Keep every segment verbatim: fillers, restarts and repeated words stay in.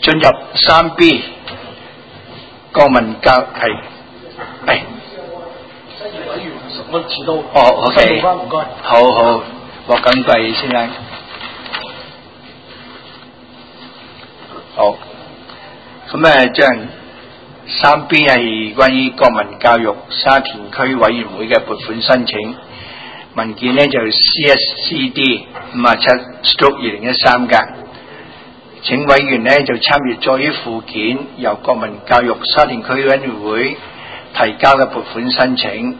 進入三 B 國民教係係。 新業委員我遲到。 哦 ，OK。 唔該。 好好，獲錦貴先生。好。咁誒，將三 B 係關於國民教育沙田區委員會嘅撥款申請文件呢，就 C S C D 五十七 stroke 二零一三嘅。請委員呢就參閱咗於附件由國民教育沙田區委員會提交嘅撥款申請。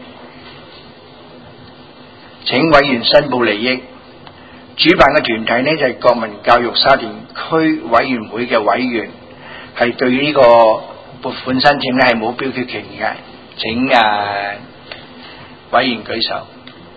請委員申報利益。主辦嘅團體呢就係、是、國民教育沙田區委員會嘅委員，係對呢個撥款申請呢係冇表決權嘅。請誒、呃、委員舉手。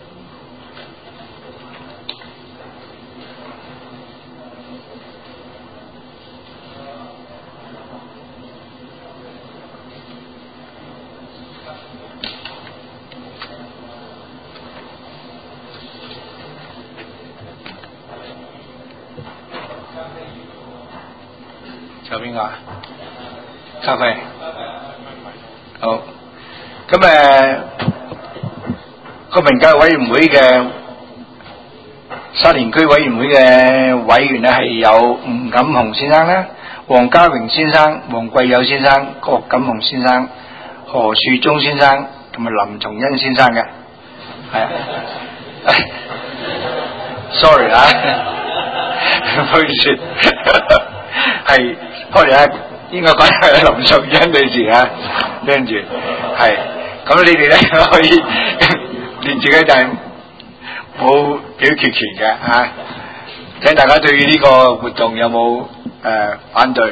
有邊個啊？咖啡。好。咁誒，國民教育委員會嘅沙田區委員會嘅委員咧係有吳錦雄先生啦、黃家榮先生、黃貴友先生、郭錦雄先生、何樹忠先生同埋林松恩先生嘅。係啊。sorry 啊，唔好意思。係。我哋咧應該講係林淑欣女士啊，跟住係咁，你哋咧可以連自己就係冇表決權嘅啊！請大家對於呢個活動有冇誒、呃、反對？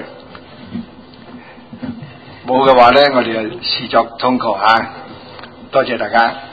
冇嘅話咧，我哋就視作通過啊！多謝大家。